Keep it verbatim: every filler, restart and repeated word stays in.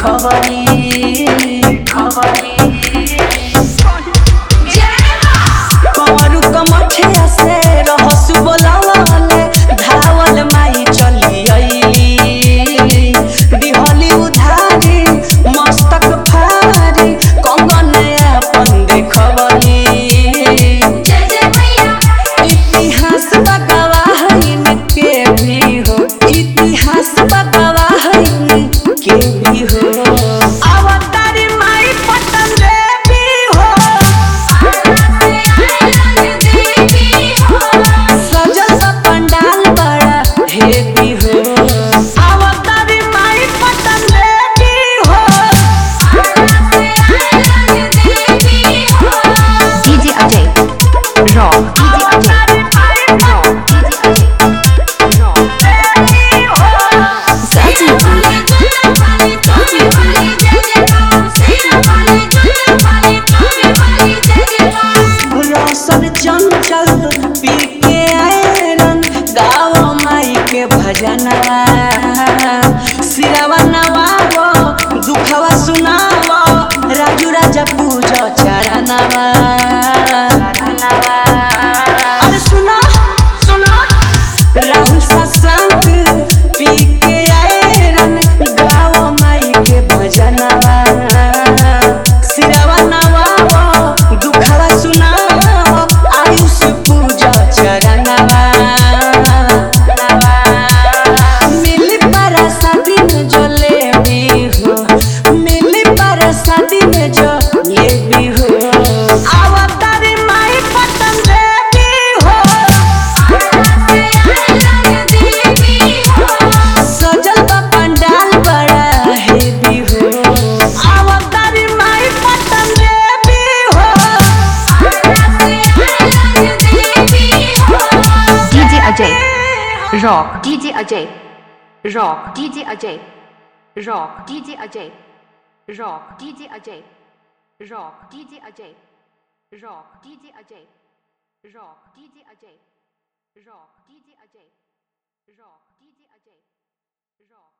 देखवनी देखवनी कमरू कमठिया से रहसु बोलावले धावल माई चली अइली दिहली उधारी मस्तक फारी कंगन अपन देखवनी जय जय मैया इतिहास बगवाह इनके भी हो इतिहास बगवाह इनके भी हो अवतारी माई पटन देवी हो सजल सा पंडाल बड़ा हेवी हो अवतारी माई पटन देवी हो DJ Ajay rock DJ Ajay rock DJ Ajay rock Roshan Chanchal P के आयरन गाँव माई के भजनवा सिरवा नवावो दुखवा सुनावो राजू राजा पूजो चरणवा अरे सुनो सुनो राहुल सत्संग पी के आयरन गाँव माई के भजनवा सिरवा नवावो दुखवा सुनावो आयुष पूजो चरणवा मिली परसादी में जो ले भी हो मिली परसादी में जो ले भी हो अवतारी माई पटन देवी हो सजल बा पंडाल बड़ा हेवी हो अवतारी माई पटन देवी हो DJ Ajay rock DJ Ajay rock DJ Ajay rock DJ Ajay rock DJ Ajay rock DJ Ajay rock DJ Ajay rock DJ Ajay rock DJ Ajay rock DJ Ajay rock